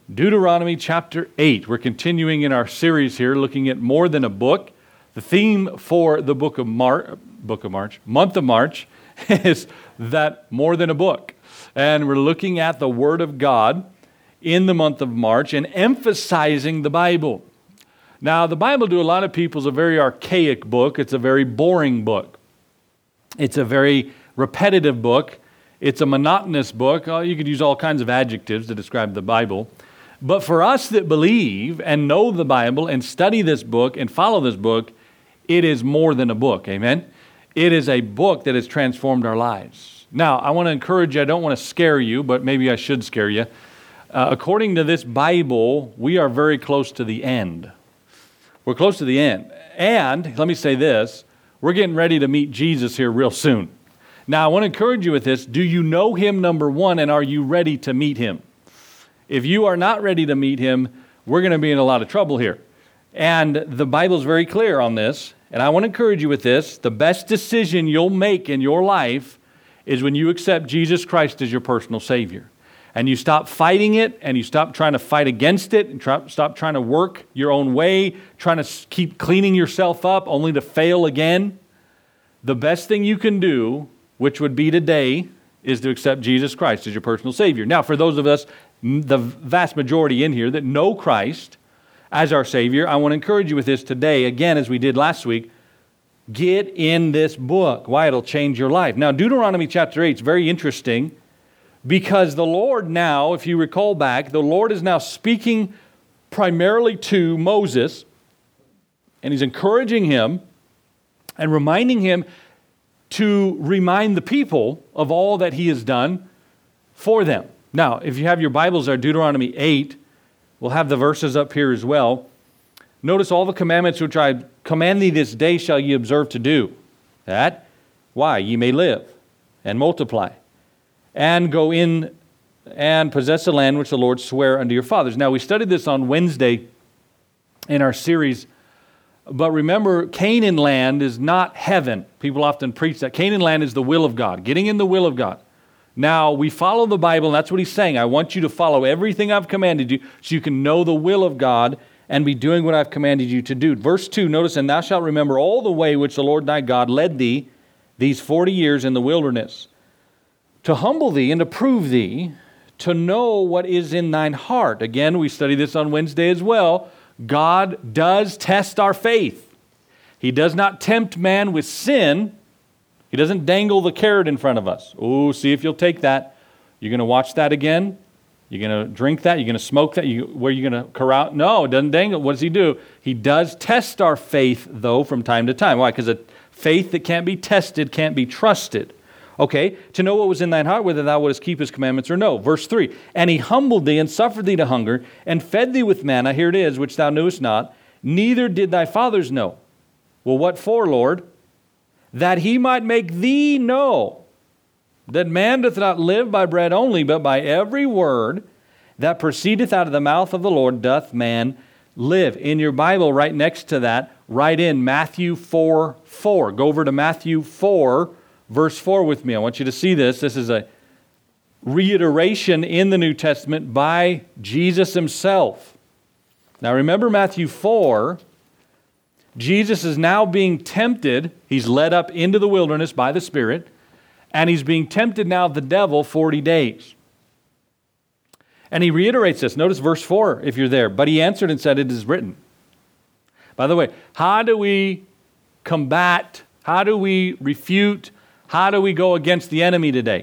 Deuteronomy chapter 8. We're continuing in our series here, looking at more than a book. The theme for the month of March, is that more than a book. And we're looking at the Word of God in the month of March and emphasizing the Bible. Now, the Bible to a lot of people is a very archaic book. It's a very boring book. It's a very repetitive book. It's a monotonous book. You could use all kinds of adjectives to describe the Bible. But for us that believe and know the Bible and study this book and follow this book, it is more than a book. Amen? It is a book that has transformed our lives. Now, I want to encourage you. I don't want to scare you, but maybe I should scare you. According to this Bible, we are very close to the end. We're close to the end. And, let me say this, we're getting ready to meet Jesus here real soon. Now, I want to encourage you with this. Do you know Him, number one, and are you ready to meet Him? If you are not ready to meet Him, we're going to be in a lot of trouble here. And the Bible's very clear on this. And I want to encourage you with this. The best decision you'll make in your life is when you accept Jesus Christ as your personal Savior. And you stop fighting it, and you stop trying to fight against it, and stop trying to work your own way, trying to keep cleaning yourself up only to fail again. The best thing you can do, which would be today, is to accept Jesus Christ as your personal Savior. Now, for those of us, the vast majority in here that know Christ as our Savior, I want to encourage you with this today, again, as we did last week. Get in this book. Why? It'll change your life. Now, Deuteronomy chapter 8 is very interesting because the Lord now, if you recall back, the Lord is now speaking primarily to Moses, and He's encouraging him and reminding him to remind the people of all that He has done for them. Now, if you have your Bibles there, Deuteronomy 8, we'll have the verses up here as well. Notice all the commandments which I command thee this day shall ye observe to do. That, why? Ye may live and multiply and go in and possess the land which the Lord sware unto your fathers. Now, we studied this on Wednesday in our series, but remember, Canaan land is not heaven. People often preach that. Canaan land is the will of God, getting in the will of God. Now, we follow the Bible, and that's what He's saying. I want you to follow everything I've commanded you so you can know the will of God and be doing what I've commanded you to do. Verse 2, notice, and thou shalt remember all the way which the Lord thy God led thee these 40 years in the wilderness, to humble thee and to prove thee, to know what is in thine heart. Again, we studied this on Wednesday as well. God does test our faith. He does not tempt man with sin. He doesn't dangle the carrot in front of us. Oh, see if you'll take that. You're going to watch that again? You're going to drink that? You're going to smoke that? Where are you going to carouse? No, it doesn't dangle. What does He do? He does test our faith, though, from time to time. Why? Because a faith that can't be tested can't be trusted. Okay, to know what was in thine heart, whether thou wouldest keep His commandments or no. Verse 3, and He humbled thee and suffered thee to hunger and fed thee with manna, here it is, which thou knewest not, neither did thy fathers know. Well, what for, Lord? That He might make thee know that man doth not live by bread only, but by every word that proceedeth out of the mouth of the Lord doth man live. In your Bible, right next to that, write in Matthew 4:4. Go over to Matthew 4, verse 4 with me. I want you to see this. This is a reiteration in the New Testament by Jesus Himself. Now remember Matthew 4, Jesus is now being tempted. He's led up into the wilderness by the Spirit, and He's being tempted now of the devil 40 days. And He reiterates this. Notice verse 4 if you're there. But He answered and said, it is written. By the way, how do we combat, how do we refute, how do we go against the enemy today?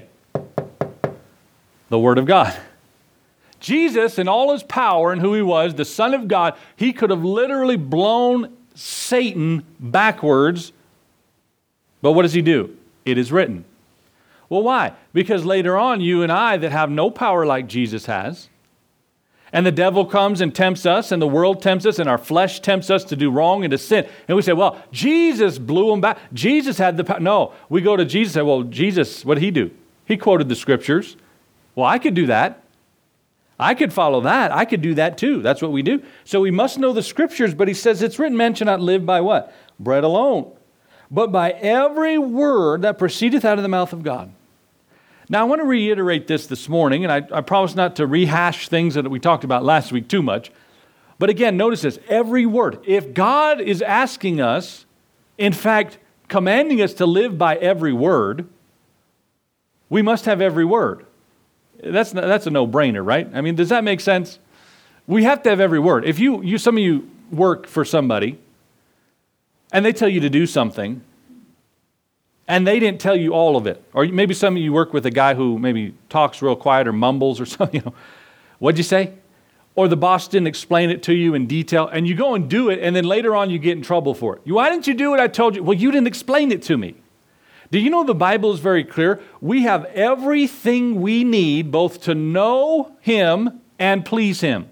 The Word of God. Jesus, in all His power and who He was, the Son of God, He could have literally blown Satan backwards. But what does He do? It is written. Well, why? Because later on, you and I that have no power like Jesus has, and the devil comes and tempts us, and the world tempts us, and our flesh tempts us to do wrong and to sin. And we say, well, Jesus blew him back. Jesus had the power. No, we go to Jesus and say, well, Jesus, what did He do? He quoted the Scriptures. Well, I could do that. I could follow that. I could do that too. That's what we do. So we must know the Scriptures, but He says it's written, man shall not live by what? Bread alone, but by every word that proceedeth out of the mouth of God. Now, I want to reiterate this morning, and I promise not to rehash things that we talked about last week too much. But again, notice this, every word. If God is asking us, in fact, commanding us to live by every word, we must have every word. That's a no-brainer, right? I mean, does that make sense? We have to have every word. If some of you work for somebody, and they tell you to do something, and they didn't tell you all of it, or maybe some of you work with a guy who maybe talks real quiet or mumbles or something, what'd you say? Or the boss didn't explain it to you in detail, and you go and do it, and then later on you get in trouble for it. Why didn't you do it? I told you. Well, you didn't explain it to me. Do you know the Bible is very clear? We have everything we need both to know Him and please Him.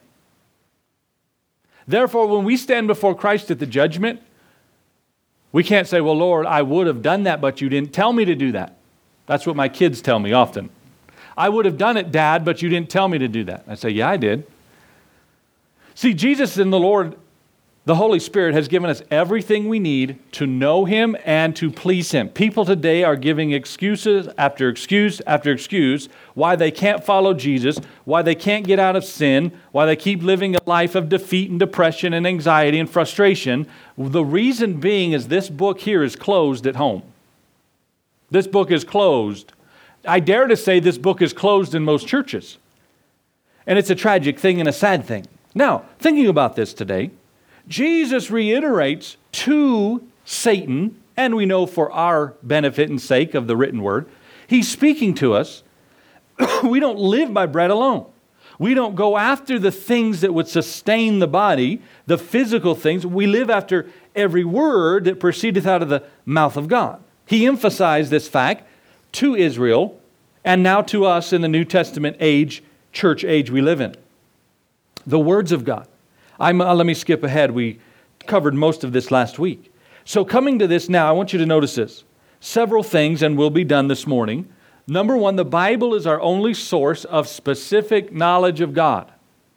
Therefore, when we stand before Christ at the judgment, we can't say, well, Lord, I would have done that, but you didn't tell me to do that. That's what my kids tell me often. I would have done it, Dad, but you didn't tell me to do that. I say, yeah, I did. See, Jesus and the Lord, the Holy Spirit, has given us everything we need to know Him and to please Him. People today are giving excuses after excuse after excuse why they can't follow Jesus, why they can't get out of sin, why they keep living a life of defeat and depression and anxiety and frustration. The reason being is this book here is closed at home. This book is closed. I dare to say this book is closed in most churches. And it's a tragic thing and a sad thing. Now, thinking about this today, Jesus reiterates to Satan, and we know for our benefit and sake of the written word, he's speaking to us. We don't live by bread alone. We don't go after the things that would sustain the body, the physical things. We live after every word that proceedeth out of the mouth of God. He emphasized this fact to Israel and now to us in the New Testament age, church age we live in. The words of God. Let me skip ahead. We covered most of this last week. So coming to this now, I want you to notice this. Several things, and will be done this morning. Number one, the Bible is our only source of specific knowledge of God.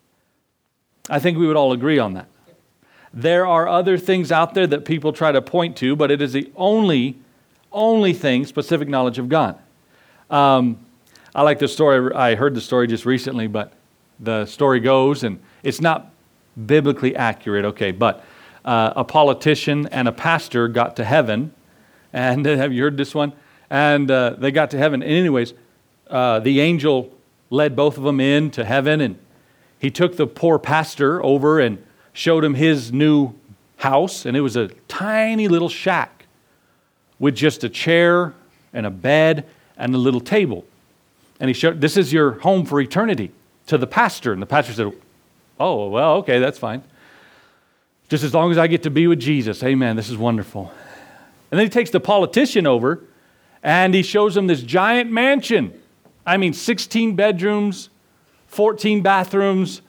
I think we would all agree on that. There are other things out there that people try to point to, but it is the only thing, specific knowledge of God. I like the story. I heard the story just recently, but the story goes, and it's not biblically accurate, okay, but a politician and a pastor got to heaven, and have you heard this one? And they got to heaven, and anyways, the angel led both of them into heaven, and he took the poor pastor over and showed him his new house, and it was a tiny little shack with just a chair and a bed and a little table. And he showed, this is your home for eternity, to the pastor. And the pastor said, oh, well, okay, that's fine. Just as long as I get to be with Jesus. Amen, this is wonderful. And then he takes the politician over and he shows him this giant mansion. 16 bedrooms, 14 bathrooms,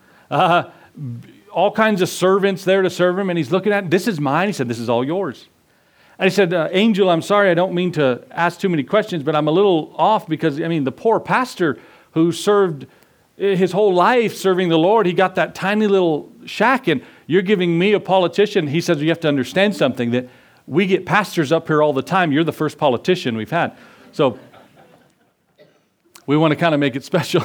all kinds of servants there to serve him. And he's looking at it. This is mine. He said, this is all yours. And he said, Angel, I'm sorry, I don't mean to ask too many questions, but I'm a little off because, the poor pastor who served his whole life serving the Lord, he got that tiny little shack, and you're giving me a politician. He says, you have to understand something, that we get pastors up here all the time. You're the first politician we've had. So we want to kind of make it special.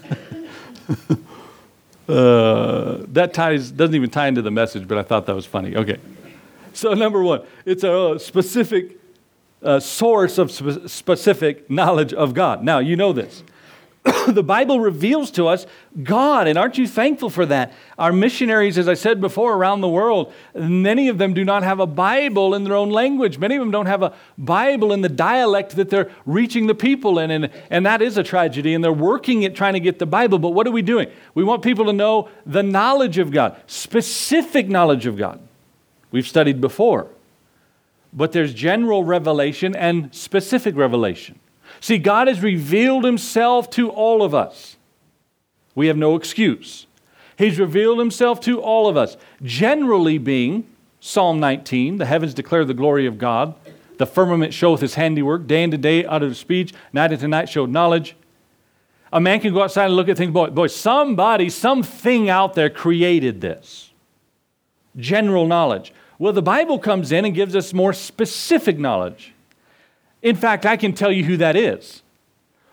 That doesn't even tie into the message, but I thought that was funny. Okay. So number one, it's a specific source of specific knowledge of God. Now, you know this. The Bible reveals to us God, and aren't you thankful for that? Our missionaries, as I said before, around the world, many of them do not have a Bible in their own language. Many of them don't have a Bible in the dialect that they're reaching the people in, and that is a tragedy, and they're working at trying to get the Bible. But what are we doing? We want people to know the knowledge of God, specific knowledge of God. We've studied before. But there's general revelation and specific revelation. See, God has revealed Himself to all of us. We have no excuse. He's revealed Himself to all of us. Generally being, Psalm 19, the heavens declare the glory of God. The firmament showeth His handiwork. Day unto day uttereth speech. Night unto night showeth knowledge. A man can go outside and look at things. Boy, somebody, something out there created this. General knowledge. Well, the Bible comes in and gives us more specific knowledge. In fact, I can tell you who that is.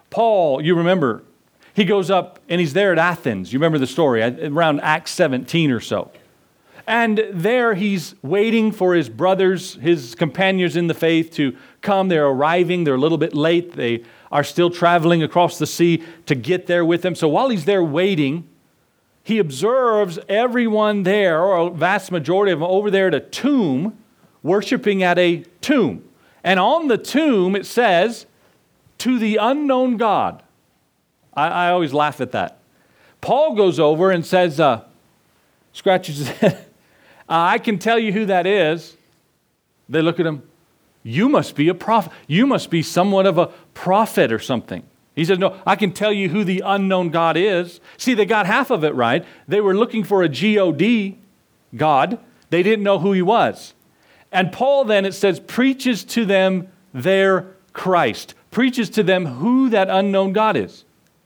Paul, you remember, he goes up and he's there at Athens. You remember the story, around Acts 17 or so. And there he's waiting for his brothers, his companions in the faith to come. They're arriving. They're a little bit late. They are still traveling across the sea to get there with them. So while he's there waiting, he observes everyone there, or a vast majority of them, over there at a tomb, worshiping at a tomb. And on the tomb it says, "To the unknown God." I always laugh at that. Paul goes over and says, scratches his head, "I can tell you who that is." They look at him. "You must be a prophet. You must be somewhat of a prophet or something." He says, "No, I can tell you who the unknown God is." See, they got half of it right. They were looking for a God, God. They didn't know who he was. And Paul then, it says, preaches to them their Christ. Preaches to them who that unknown God is.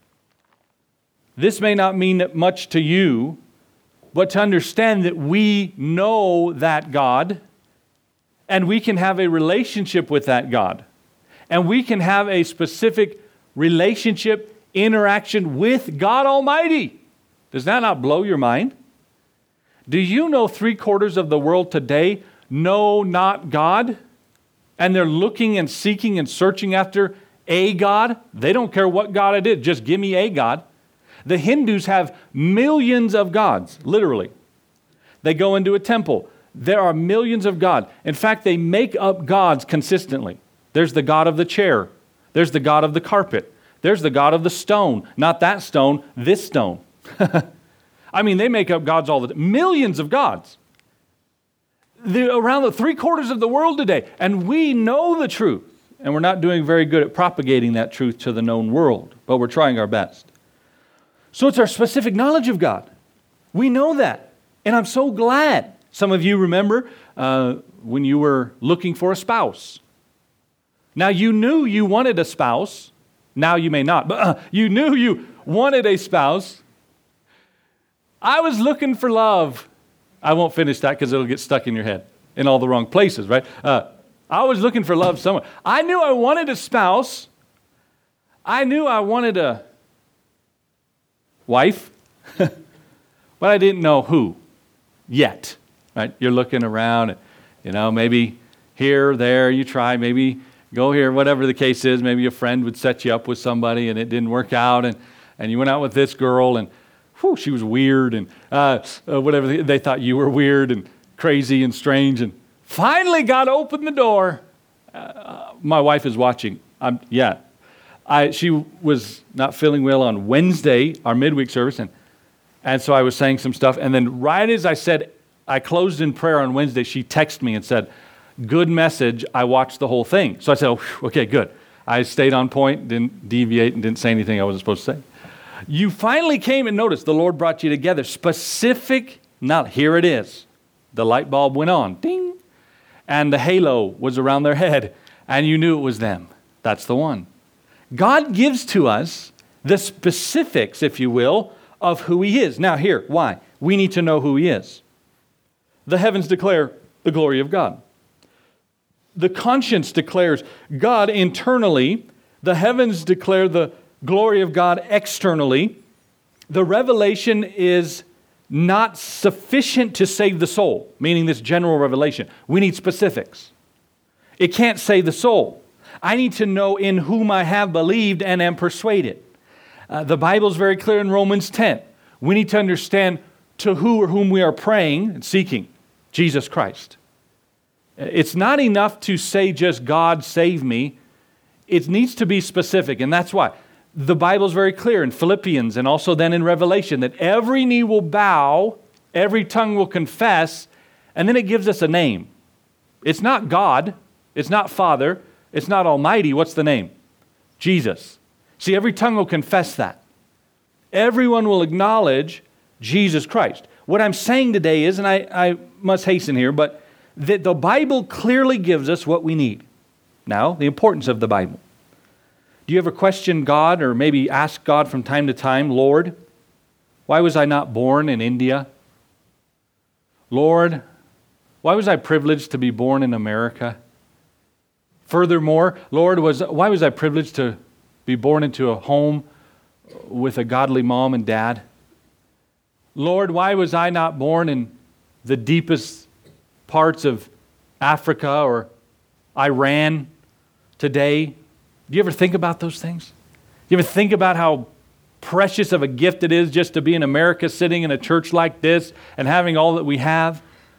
This may not mean much to you, but to understand that we know that God, and we can have a relationship with that God, and we can have a specific relationship, interaction with God Almighty. Does that not blow your mind? Do you know 3/4 of the world today know not God? And they're looking and seeking and searching after a God? They don't care what God it is, just give me a God. The Hindus have millions of gods, literally. They go into a temple. There are millions of gods. In fact, they make up gods consistently. There's the God of the chair. There's the God of the carpet. There's the God of the stone. Not that stone, this stone. I mean, they make up gods all the time. Millions of gods. They're around the 3/4 of the world today. And we know the truth. And we're not doing very good at propagating that truth to the known world. But we're trying our best. So it's our specific knowledge of God. We know that. And I'm so glad. Some of you remember when you were looking for a spouse. Now you knew you wanted a spouse. Now you may not. But you knew you wanted a spouse. I was looking for love. I won't finish that because it'll get stuck in your head in all the wrong places, right? I was looking for love somewhere. I knew I wanted a spouse. I knew I wanted a wife, but I didn't know who yet, right? You're looking around, and, maybe here, there, you try, maybe go here, whatever the case is. Maybe a friend would set you up with somebody and it didn't work out, and you went out with this girl, and she was weird, and whatever, they thought you were weird and crazy and strange, and finally God opened the door. My wife is watching. She was not feeling well on Wednesday, our midweek service, and so I was saying some stuff, and then right as I closed in prayer on Wednesday, she texted me and said, "Good message, I watched the whole thing." So I said, okay, good. I stayed on point, didn't deviate, and didn't say anything I wasn't supposed to say. You finally came and noticed the Lord brought you together. Specific, not here it is. The light bulb went on, ding, and the halo was around their head, and you knew it was them. That's the one. God gives to us the specifics, if you will, of who He is. Now here, why? We need to know who He is. The heavens declare the glory of God. The conscience declares God internally. The heavens declare the glory of God externally. The revelation is not sufficient to save the soul, meaning this general revelation. We need specifics. It can't save the soul. I need to know in whom I have believed and am persuaded. The Bible is very clear in Romans 10. We need to understand to who or whom we are praying and seeking, Jesus Christ. It's not enough to say just, "God save me." It needs to be specific, and that's why. The Bible is very clear in Philippians and also then in Revelation that every knee will bow, every tongue will confess, and then it gives us a name. It's not God, it's not Father, it's not Almighty. What's the name? Jesus. See, every tongue will confess that. Everyone will acknowledge Jesus Christ. What I'm saying today is, and I must hasten here, but that the Bible clearly gives us what we need. Now, the importance of the Bible. Do you ever question God or maybe ask God from time to time, "Lord, why was I not born in India? Lord, why was I privileged to be born in America? Furthermore, Lord, why was I privileged to be born into a home with a godly mom and dad. Lord, why was I not born in the deepest parts of Africa or Iran today? Do you ever think about those things? Do you ever think about how precious of a gift it is just to be in America, sitting in a church like this and having all that we have?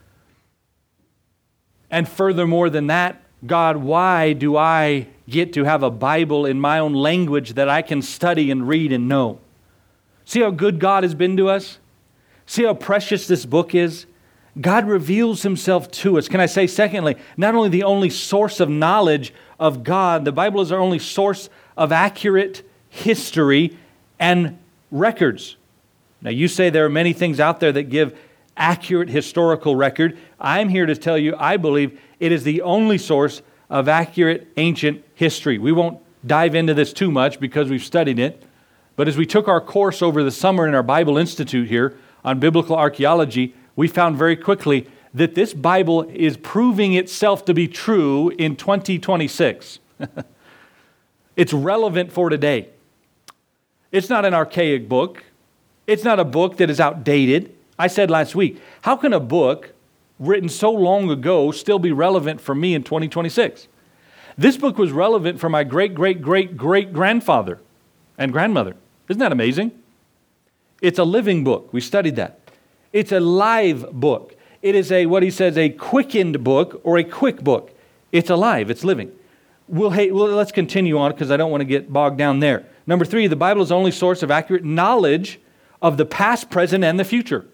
And furthermore than that, God, why do I get to have a Bible in my own language that I can study and read and know? See how good God has been to us? See how precious this book is? God reveals Himself to us. Can I say, secondly, not only the only source of knowledge of God, the Bible is our only source of accurate history and records. Now, you say there are many things out there that give accurate historical record. I'm here to tell you, I believe it is the only source of accurate ancient history. We won't dive into this too much because we've studied it. But as we took our course over the summer in our Bible Institute here on biblical archaeology, we found very quickly that this Bible is proving itself to be true in 2026. It's relevant for today. It's not an archaic book. It's not a book that is outdated. I said last week, how can a book written so long ago still be relevant for me in 2026? This book was relevant for my great-great-great-great-grandfather and grandmother. Isn't that amazing? It's a living book. We studied that. It's a live book. It is what he says, a quickened book or a quick book. It's alive. It's living. Let's continue on because I don't want to get bogged down there. Number 3, the Bible is the only source of accurate knowledge of the past, present, and the future.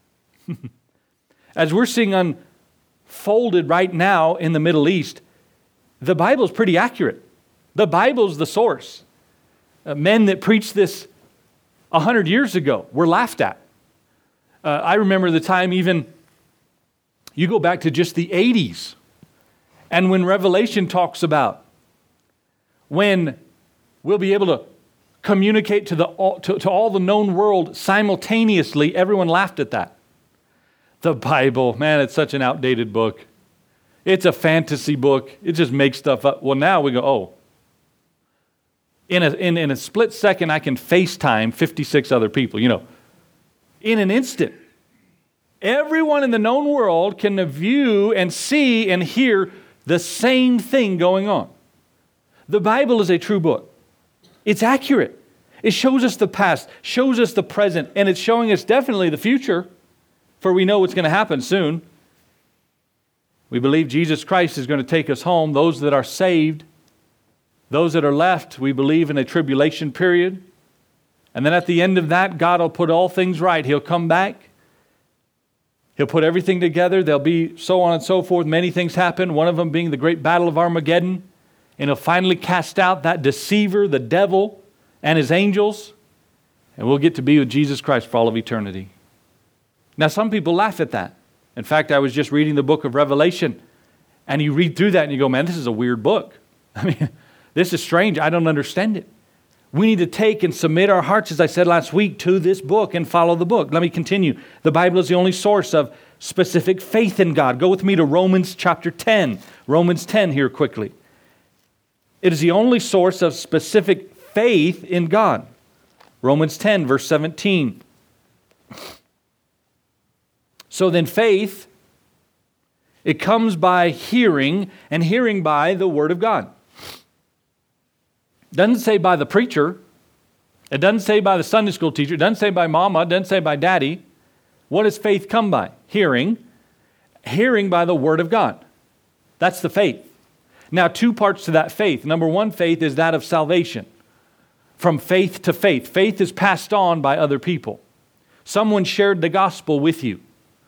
As we're seeing unfolded right now in the Middle East, the Bible is pretty accurate. The Bible is the source. Men that preached this 100 years ago were laughed at. I remember the time even, you go back to just the 80s, and when Revelation talks about when we'll be able to communicate to all the known world simultaneously, everyone laughed at that. The Bible, man, it's such an outdated book. It's a fantasy book. It just makes stuff up. Well, now we go, oh. In a split second, I can FaceTime 56 other people, in an instant. Everyone in the known world can view and see and hear the same thing going on. The Bible is a true book. It's accurate. It shows us the past, shows us the present, and it's showing us definitely the future, for we know what's going to happen soon. We believe Jesus Christ is going to take us home. Those that are saved, those that are left, we believe in a tribulation period. And then at the end of that, God will put all things right. He'll come back. He'll put everything together. There'll be so on and so forth. Many things happen, one of them being the great battle of Armageddon. And He'll finally cast out that deceiver, the devil, and his angels. And we'll get to be with Jesus Christ for all of eternity. Now, some people laugh at that. In fact, I was just reading the book of Revelation, and you read through that and you go, man, this is a weird book. I mean, this is strange. I don't understand it. We need to take and submit our hearts, as I said last week, to this book and follow the book. Let me continue. The Bible is the only source of specific faith in God. Go with me to Romans chapter 10. Romans 10 here quickly. It is the only source of specific faith in God. Romans 10, verse 17. So then faith, it comes by hearing, and hearing by the Word of God. It doesn't say by the preacher. It doesn't say by the Sunday school teacher. It doesn't say by mama. It doesn't say by daddy. What does faith come by? Hearing. Hearing by the Word of God. That's the faith. Now, 2 parts to that faith. Number 1, faith is that of salvation. From faith to faith. Faith is passed on by other people. Someone shared the gospel with you.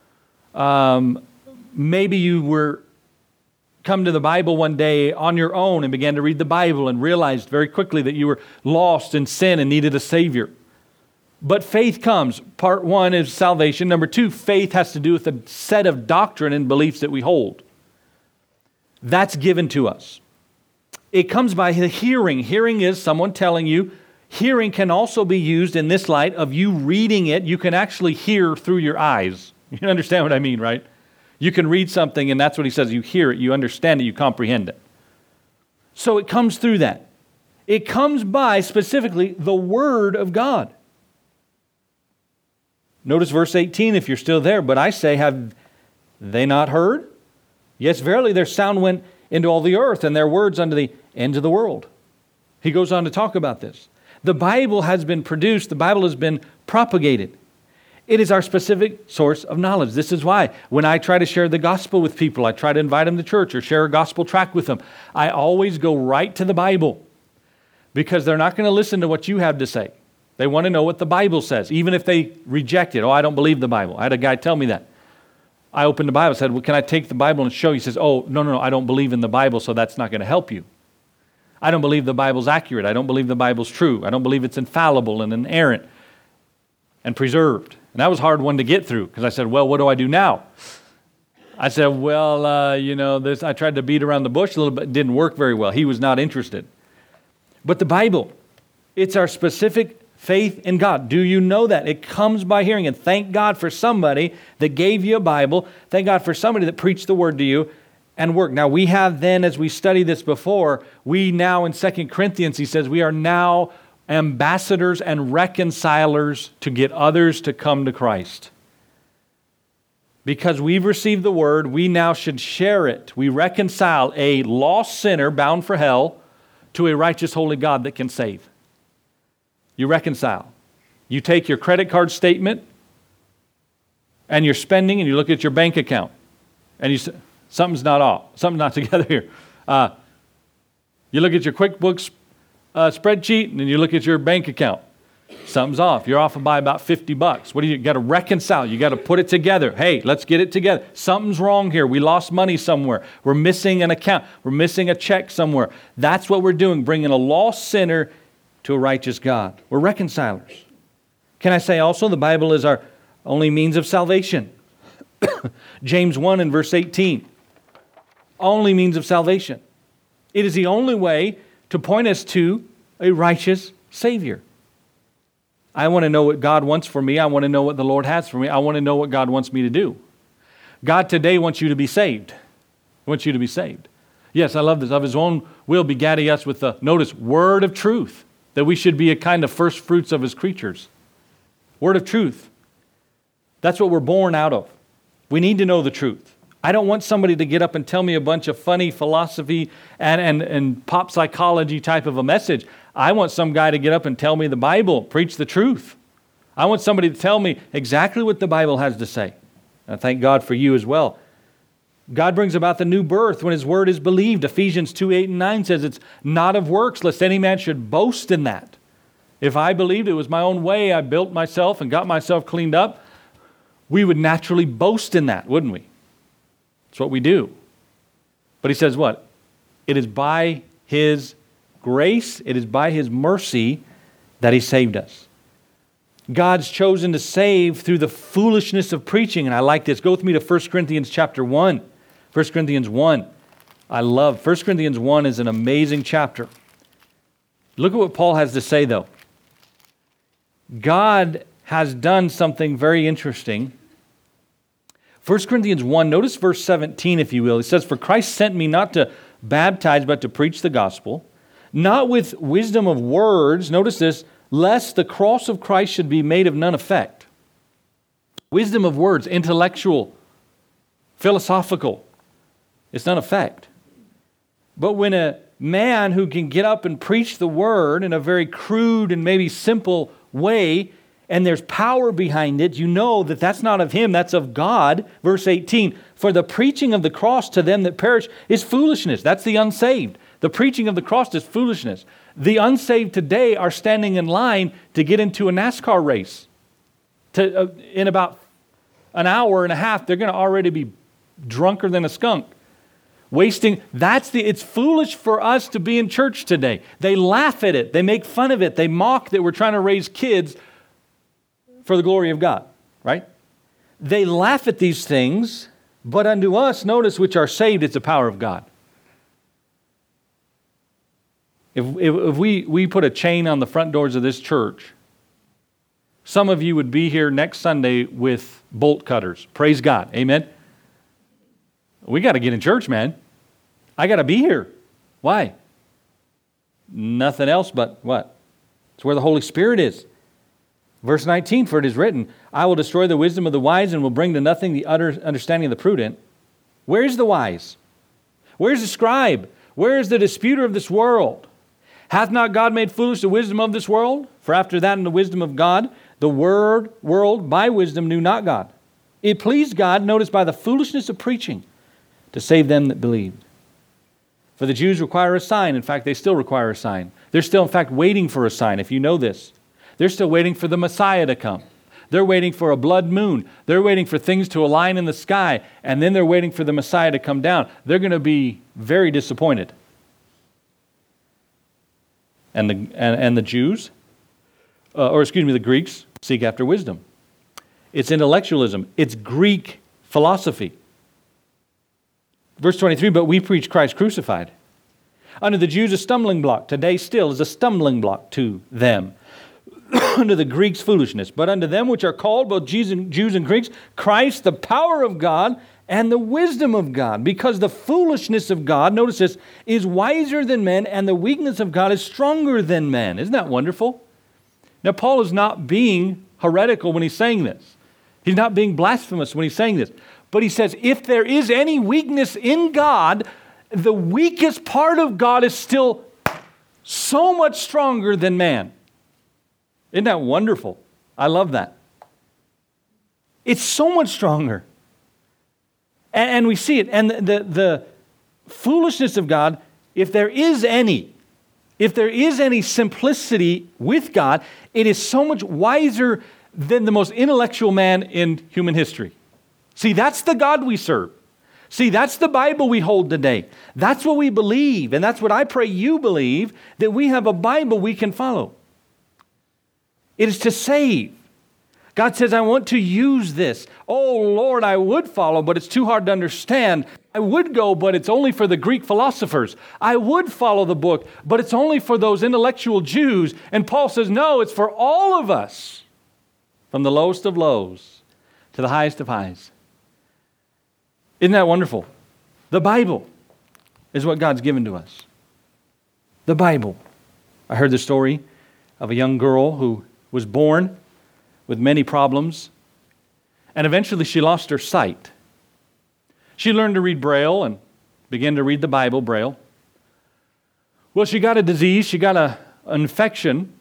Maybe you were come to the Bible one day on your own and began to read the Bible and realized very quickly that you were lost in sin and needed a Savior. But faith comes. Part 1 is salvation. Number 2, faith has to do with a set of doctrine and beliefs that we hold. That's given to us. It comes by hearing. Hearing is someone telling you. Hearing can also be used in this light of you reading it. You can actually hear through your eyes. You understand what I mean, right? You can read something, and that's what he says. You hear it, you understand it, you comprehend it. So it comes through that. It comes by specifically the Word of God. Notice verse 18 if you're still there. But I say, have they not heard? Yes, verily their sound went into all the earth, and their words unto the ends of the world. He goes on to talk about this. The Bible has been produced. The Bible has been propagated. It is our specific source of knowledge. This is why when I try to share the gospel with people, I try to invite them to church or share a gospel tract with them, I always go right to the Bible, because they're not going to listen to what you have to say. They want to know what the Bible says, even if they reject it. Oh, I don't believe the Bible. I had a guy tell me that. I opened the Bible and said, well, can I take the Bible and show you? He says, oh, no, I don't believe in the Bible, so that's not going to help you. I don't believe the Bible's accurate. I don't believe the Bible's true. I don't believe it's infallible and inerrant and preserved. And that was a hard one to get through, because I said, well, what do I do now? I said, well, I tried to beat around the bush a little bit. It didn't work very well. He was not interested. But the Bible, it's our specific faith in God. Do you know that? It comes by hearing. And thank God for somebody that gave you a Bible. Thank God for somebody that preached the Word to you and worked. Now we have then, as we studied this before, we now in 2 Corinthians, he says, we are now ambassadors and reconcilers to get others to come to Christ. Because we've received the Word, we now should share it. We reconcile a lost sinner bound for hell to a righteous, holy God that can save. You reconcile. You take your credit card statement and your spending, and you look at your bank account, and you say, something's not off. Something's not together here. You look at your QuickBooks spreadsheet, and then you look at your bank account. Something's off. You're off by about $50. What do you got to reconcile? You got to put it together. Hey, let's get it together. Something's wrong here. We lost money somewhere. We're missing an account. We're missing a check somewhere. That's what we're doing, bringing a lost sinner to a righteous God. We're reconcilers. Can I say also the Bible is our only means of salvation? James 1 and verse 18. Only means of salvation. It is the only way to point us to a righteous Savior. I want to know what God wants for me. I want to know what the Lord has for me. I want to know what God wants me to do. God today wants you to be saved. He wants you to be saved. Yes, I love this. Of His own will begat He us with the, notice, word of truth, that we should be a kind of first fruits of His creatures. Word of truth. That's what we're born out of. We need to know the truth. I don't want somebody to get up and tell me a bunch of funny philosophy and pop psychology type of a message. I want some guy to get up and tell me the Bible, preach the truth. I want somebody to tell me exactly what the Bible has to say. And I thank God for you as well. God brings about the new birth when His word is believed. Ephesians 2:8-9 says it's not of works, lest any man should boast in that. If I believed it was my own way, I built myself and got myself cleaned up, we would naturally boast in that, wouldn't we? That's what we do. But He says what? It is by His grace, it is by His mercy that He saved us. God's chosen to save through the foolishness of preaching. And I like this. Go with me to 1 Corinthians chapter 1. 1 Corinthians 1. I love 1 Corinthians 1 is an amazing chapter. Look at what Paul has to say though. God has done something very interesting. 1 Corinthians 1, notice verse 17 if you will. He says, for Christ sent me not to baptize but to preach the gospel, not with wisdom of words, notice this, lest the cross of Christ should be made of none effect. Wisdom of words, intellectual, philosophical, it's none effect. But when a man who can get up and preach the word in a very crude and maybe simple way, and there's power behind it, you know that that's not of him, that's of God. Verse 18, for the preaching of the cross to them that perish is foolishness. That's the unsaved. The preaching of the cross is foolishness. The unsaved today are standing in line to get into a NASCAR race. In about an hour and a half, they're going to already be drunker than a skunk. It's foolish for us to be in church today. They laugh at it. They make fun of it. They mock that we're trying to raise kids for the glory of God, right? They laugh at these things, but unto us, notice, which are saved, it's the power of God. If we put a chain on the front doors of this church, some of you would be here next Sunday with bolt cutters. Praise God. Amen? We got to get in church, man. I got to be here. Why? nothing else but what? It's where the Holy Spirit is. Verse 19, for it is written, I will destroy the wisdom of the wise and will bring to nothing the utter understanding of the prudent. Where is the wise? Where is the scribe? Where is the disputer of this world? Hath not God made foolish the wisdom of this world? For after that in the wisdom of God, the world by wisdom knew not God. It pleased God, notice, by the foolishness of preaching, to save them that believed. For the Jews require a sign. In fact, they still require a sign. They're still, in fact, waiting for a sign, if you know this. They're still waiting for the Messiah to come. They're waiting for a blood moon. They're waiting for things to align in the sky. And then they're waiting for the Messiah to come down. They're going to be very disappointed. And the Jews, the Greeks, seek after wisdom. It's intellectualism. It's Greek philosophy. Verse 23, but we preach Christ crucified. Unto the Jews a stumbling block. Today still is a stumbling block to them. Unto the Greeks foolishness. But unto them which are called, both Jews and Greeks, Christ the power of God and the wisdom of God. Because the foolishness of God, notice this, is wiser than men, and the weakness of God is stronger than men. Isn't that wonderful? Now, Paul is not being heretical when he's saying this. He's not being blasphemous when he's saying this. But he says, if there is any weakness in God, the weakest part of God is still so much stronger than man. Isn't that wonderful? I love that. It's so much stronger. And we see it. And the foolishness of God, if there is any simplicity with God, it is so much wiser than the most intellectual man in human history. See, that's the God we serve. See, that's the Bible we hold today. That's what we believe, and that's what I pray you believe, that we have a Bible we can follow. It is to save. God says, I want to use this. Oh, Lord, I would follow, but it's too hard to understand. I would go, but it's only for the Greek philosophers. I would follow the book, but it's only for those intellectual Jews. And Paul says, no, it's for all of us, from the lowest of lows to the highest of highs. Isn't that wonderful? The Bible is what God's given to us. The Bible. I heard the story of a young girl who was born with many problems, and eventually she lost her sight. She learned to read Braille and began to read the Bible Braille. Well, she got a disease, she got an infection,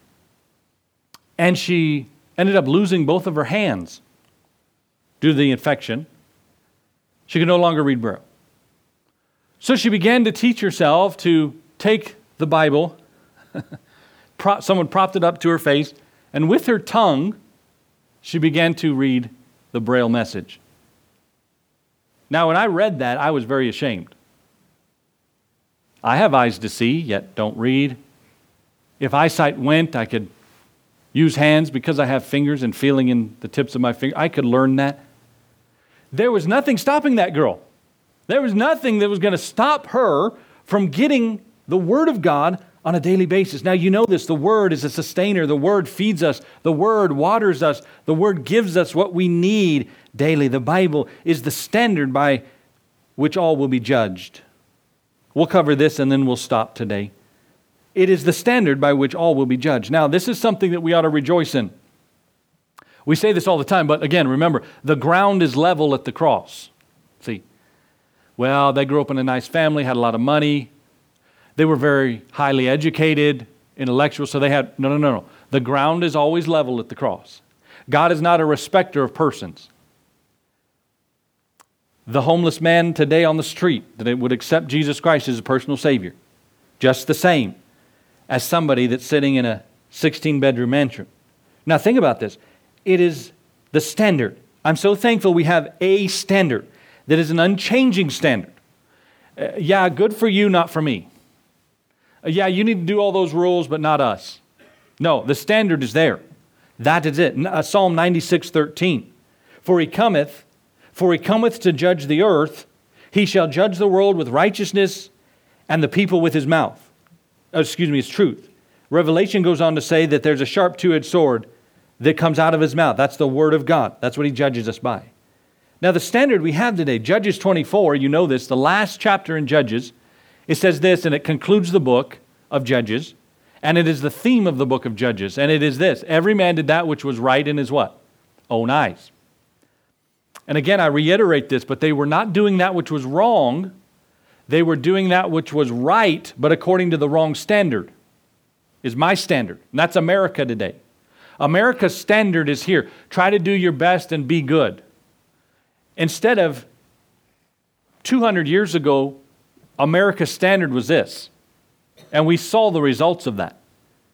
and she ended up losing both of her hands due to the infection. She could no longer read Braille. So she began to teach herself to take the Bible, someone propped it up to her face, and with her tongue, she began to read the Braille message. Now, when I read that, I was very ashamed. I have eyes to see, yet don't read. If eyesight went, I could use hands because I have fingers and feeling in the tips of my fingers. I could learn that. There was nothing stopping that girl. There was nothing that was going to stop her from getting the Word of God on a daily basis. Now, you know this. The Word is a sustainer. The Word feeds us. The Word waters us. The Word gives us what we need daily. The Bible is the standard by which all will be judged. We'll cover this and then we'll stop today. It is the standard by which all will be judged. Now, this is something that we ought to rejoice in. We say this all the time, but again, remember, the ground is level at the cross. See, well, they grew up in a nice family, had a lot of money. They were very highly educated, intellectual, so they had, no. The ground is always level at the cross. God is not a respecter of persons. The homeless man today on the street that would accept Jesus Christ as a personal Savior, just the same as somebody that's sitting in a 16-bedroom mansion. Now think about this. It is the standard. I'm so thankful we have a standard that is an unchanging standard. Yeah, good for you, not for me. Yeah, you need to do all those rules, but not us. No, the standard is there. That is it. Psalm 96:13. For he cometh to judge the earth. He shall judge the world with righteousness and the people with his mouth. His truth. Revelation goes on to say that there's a sharp two-edged sword that comes out of his mouth. That's the Word of God. That's what he judges us by. Now, the standard we have today, Judges 24, you know this, the last chapter in Judges, it says this, and it concludes the book of Judges. And it is the theme of the book of Judges. And it is this: every man did that which was right in his what? Own eyes. And again, I reiterate this, but they were not doing that which was wrong. They were doing that which was right, but according to the wrong standard. Is my standard. And that's America today. America's standard is here. Try to do your best and be good. Instead of 200 years ago, America's standard was this. And we saw the results of that.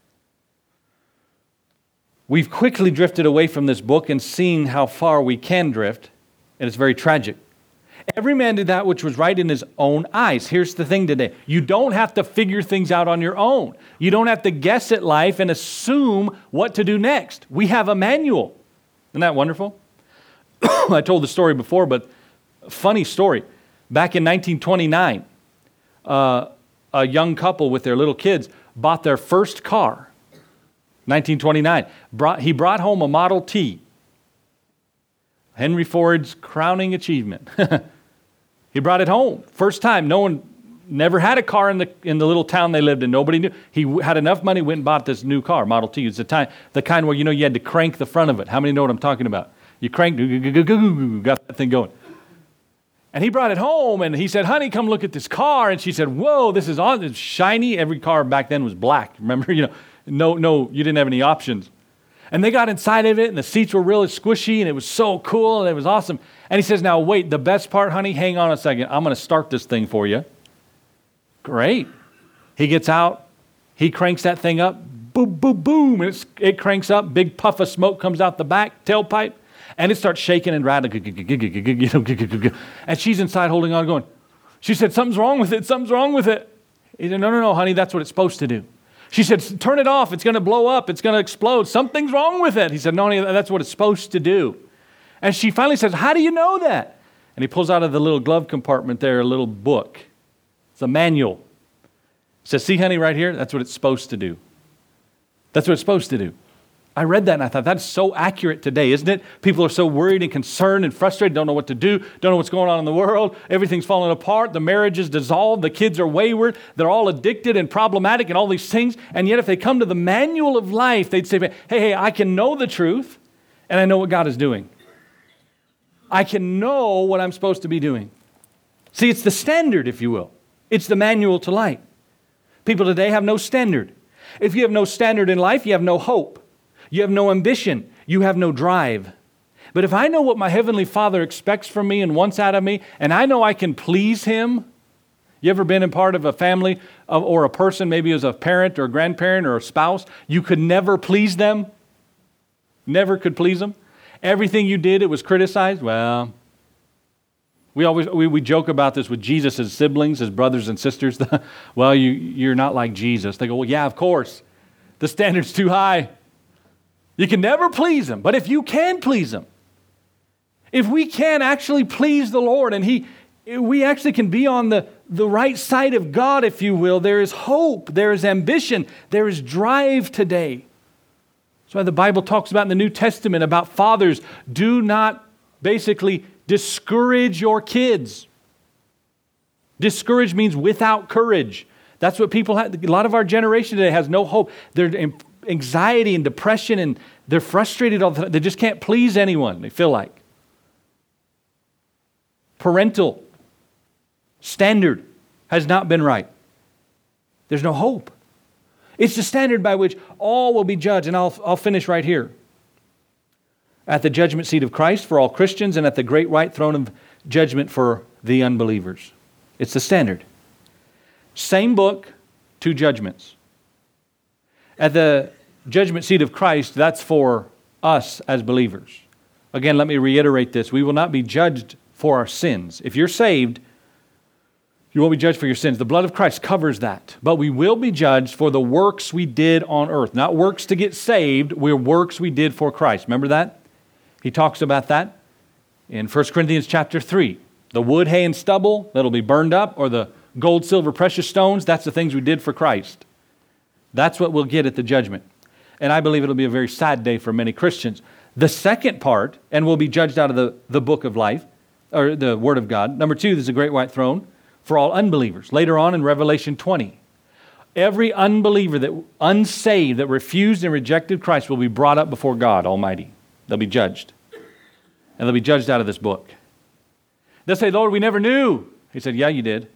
We've quickly drifted away from this book and seen how far we can drift, and it's very tragic. Every man did that which was right in his own eyes. Here's the thing today. You don't have to figure things out on your own. You don't have to guess at life and assume what to do next. We have a manual. Isn't that wonderful? I told the story before, but funny story. Back in 1929, a young couple with their little kids bought their first car. 1929. He brought home a Model T. Henry Ford's crowning achievement. He brought it home. First time. No one never had a car in the little town they lived in. Nobody knew. He had enough money, went and bought this new car, Model T. It's the kind where you had to crank the front of it. How many know what I'm talking about? You crank, got that thing going. And he brought it home, and he said, "Honey, come look at this car." And she said, "Whoa, this is awesome. It's shiny." Every car back then was black. Remember, no, you didn't have any options. And they got inside of it, and the seats were really squishy, and it was so cool, and it was awesome. And he says, "Now wait, the best part, honey, hang on a second. I'm going to start this thing for you." Great. He gets out. He cranks that thing up. Boom, boom, boom. And it cranks up. Big puff of smoke comes out the back, tailpipe. And it starts shaking and rattling. And she's inside holding on going. She said, "Something's wrong with it. Something's wrong with it." He said, No, honey, that's what it's supposed to do. She said, "Turn it off. It's going to blow up. It's going to explode. Something's wrong with it." He said, "No, honey, that's what it's supposed to do." And she finally says, "How do you know that?" And he pulls out of the little glove compartment there a little book. It's a manual. He says, "See, honey, right here, that's what it's supposed to do. That's what it's supposed to do." I read that and I thought, that's so accurate today, isn't it? People are so worried and concerned and frustrated, don't know what to do, don't know what's going on in the world. Everything's falling apart. The marriage is dissolved. The kids are wayward. They're all addicted and problematic and all these things. And yet if they come to the manual of life, they'd say, hey, I can know the truth and I know what God is doing. I can know what I'm supposed to be doing. See, it's the standard, if you will. It's the manual to life. People today have no standard. If you have no standard in life, you have no hope. You have no ambition. You have no drive. But if I know what my Heavenly Father expects from me and wants out of me, and I know I can please Him. You ever been a part of a family or a person, maybe as a parent or a grandparent or a spouse, you could never please them? Never could please them? Everything you did, it was criticized? Well, we joke about this with Jesus' siblings, his brothers and sisters. Well, you're not like Jesus. They go, well, yeah, of course. The standard's too high. You can never please Him. But if you can please Him, if we can actually please the Lord and we actually can be on the right side of God, if you will, there is hope, there is ambition, there is drive today. That's why the Bible talks about in the New Testament about fathers, do not basically discourage your kids. Discourage means without courage. That's what people have. A lot of our generation today has no hope. They're anxiety and depression, and they're frustrated all the time. They just can't please anyone, they feel like. Parental standard has not been right. There's no hope. It's the standard by which all will be judged, and I'll finish right here. At the judgment seat of Christ for all Christians, and at the great white throne of judgment for the unbelievers. It's the standard. Same book, two judgments. At the judgment seat of Christ, that's for us as believers. Again, let me reiterate this. We will not be judged for our sins. If you're saved, you won't be judged for your sins. The blood of Christ covers that. But we will be judged for the works we did on earth. Not works to get saved, we're works we did for Christ. Remember that? He talks about that in 1 Corinthians chapter 3. The wood, hay, and stubble that'll be burned up, or the gold, silver, precious stones, that's the things we did for Christ. That's what we'll get at the judgment. And I believe it'll be a very sad day for many Christians. The second part, and we'll be judged out of the book of life, or the Word of God. Number two, there's a great white throne for all unbelievers. Later on in Revelation 20. Every unbeliever, that unsaved, that refused and rejected Christ will be brought up before God Almighty. They'll be judged. And they'll be judged out of this book. They'll say, Lord, we never knew. He said, yeah, you did.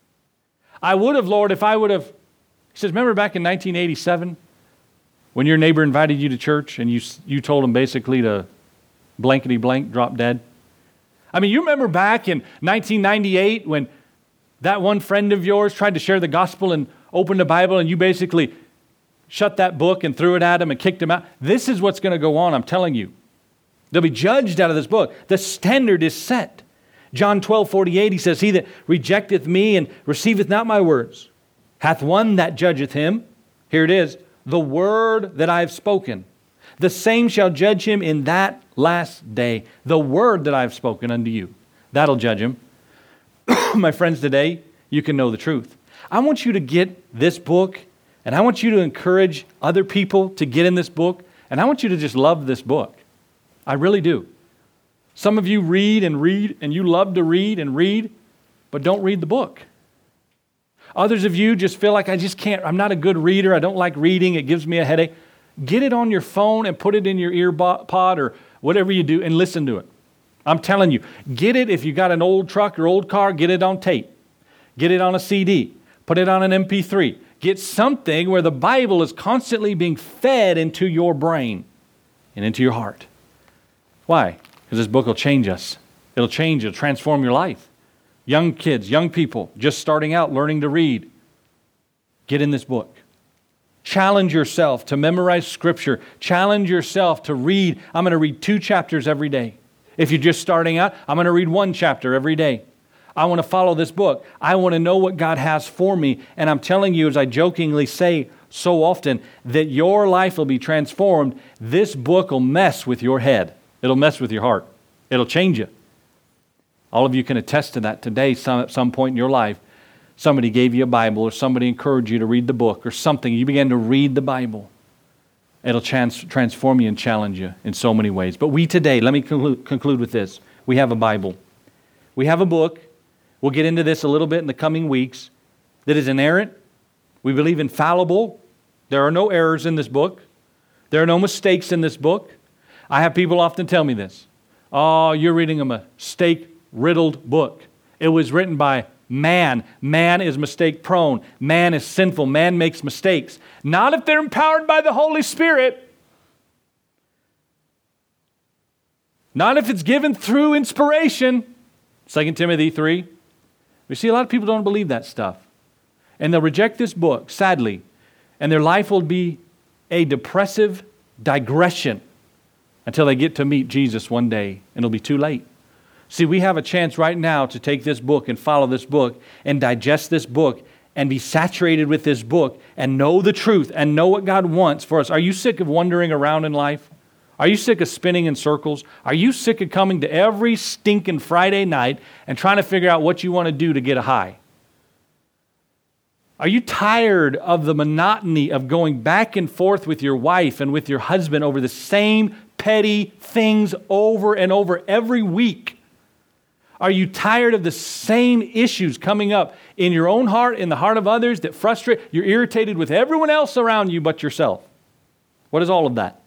I would have, Lord, if I would have. He says, remember back in 1987 when your neighbor invited you to church and you told him basically to blankety blank, drop dead? I mean, you remember back in 1998 when that one friend of yours tried to share the gospel and opened the Bible and you basically shut that book and threw it at him and kicked him out? This is what's going to go on, I'm telling you. They'll be judged out of this book. The standard is set. John 12:48, he says, he that rejecteth me and receiveth not my words hath one that judgeth him. Here it is, the word that I have spoken. The same shall judge him in that last day. The word that I have spoken unto you. That'll judge him. My friends, today, you can know the truth. I want you to get this book, and I want you to encourage other people to get in this book, and I want you to just love this book. I really do. Some of you read, and you love to read, but don't read the book. Others of you just feel like I just can't, I'm not a good reader, I don't like reading, it gives me a headache. Get it on your phone and put it in your ear pod or whatever you do and listen to it. I'm telling you, get it if you got an old truck or old car, get it on tape. Get it on a CD. Put it on an MP3. Get something where the Bible is constantly being fed into your brain and into your heart. Why? Because this book will change us. It'll change, it'll transform your life. Young kids, young people, just starting out, learning to read. Get in this book. Challenge yourself to memorize Scripture. Challenge yourself to read. I'm going to read 2 chapters every day. If you're just starting out, I'm going to read 1 chapter every day. I want to follow this book. I want to know what God has for me. And I'm telling you, as I jokingly say so often, that your life will be transformed. This book will mess with your head. It'll mess with your heart. It'll change you. All of you can attest to that today. At some point in your life, somebody gave you a Bible or somebody encouraged you to read the book or something. You began to read the Bible. It'll transform you and challenge you in so many ways. But we today, let me conclude with this. We have a Bible. We have a book. We'll get into this a little bit in the coming weeks. That is inerrant. We believe infallible. There are no errors in this book. There are no mistakes in this book. I have people often tell me this. Oh, you're reading a mistake-riddled book. It was written by man. Man is mistake-prone. Man is sinful. Man makes mistakes. Not if they're empowered by the Holy Spirit. Not if it's given through inspiration. 2 Timothy 3. We see a lot of people don't believe that stuff. And they'll reject this book, sadly. And their life will be a depressive digression until they get to meet Jesus one day, and it'll be too late. See, we have a chance right now to take this book and follow this book and digest this book and be saturated with this book and know the truth and know what God wants for us. Are you sick of wandering around in life? Are you sick of spinning in circles? Are you sick of coming to every stinking Friday night and trying to figure out what you want to do to get a high? Are you tired of the monotony of going back and forth with your wife and with your husband over the same petty things over and over every week? Are you tired of the same issues coming up in your own heart, in the heart of others that frustrate? You're irritated with everyone else around you but yourself. What is all of that?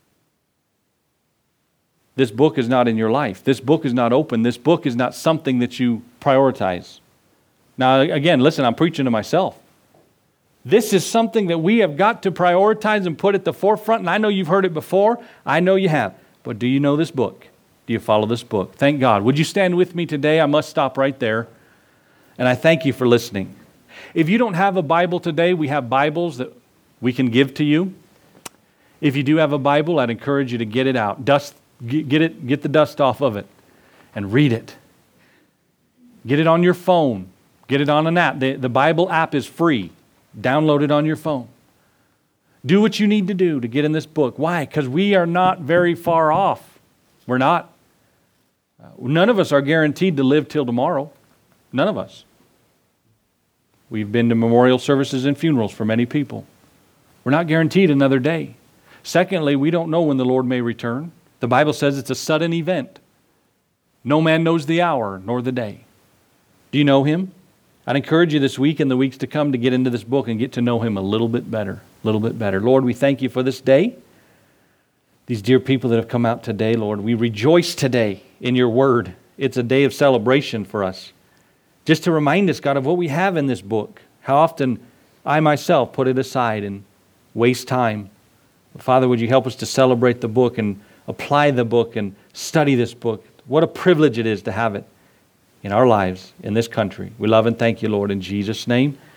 This book is not in your life. This book is not open. This book is not something that you prioritize. Now, again, listen, I'm preaching to myself. This is something that we have got to prioritize and put at the forefront. And I know you've heard it before. I know you have. But do you know this book? Do you follow this book? Thank God. Would you stand with me today? I must stop right there. And I thank you for listening. If you don't have a Bible today, we have Bibles that we can give to you. If you do have a Bible, I'd encourage you to get it out. Get the dust off of it and read it. Get it on your phone. Get it on an app. The Bible app is free. Download it on your phone. Do what you need to do to get in this book. Why? Because we are not very far off. We're not. None of us are guaranteed to live till tomorrow. None of us. We've been to memorial services and funerals for many people. We're not guaranteed another day. Secondly, we don't know when the Lord may return. The Bible says it's a sudden event. No man knows the hour nor the day. Do you know Him? I'd encourage you this week and the weeks to come to get into this book and get to know Him a little bit better, Lord, we thank You for this day. These dear people that have come out today, Lord, we rejoice today in Your Word. It's a day of celebration for us. Just to remind us, God, of what we have in this book. How often I myself put it aside and waste time. Father, would You help us to celebrate the book and apply the book and study this book? What a privilege it is to have it in our lives, in this country. We love and thank You, Lord, in Jesus' name.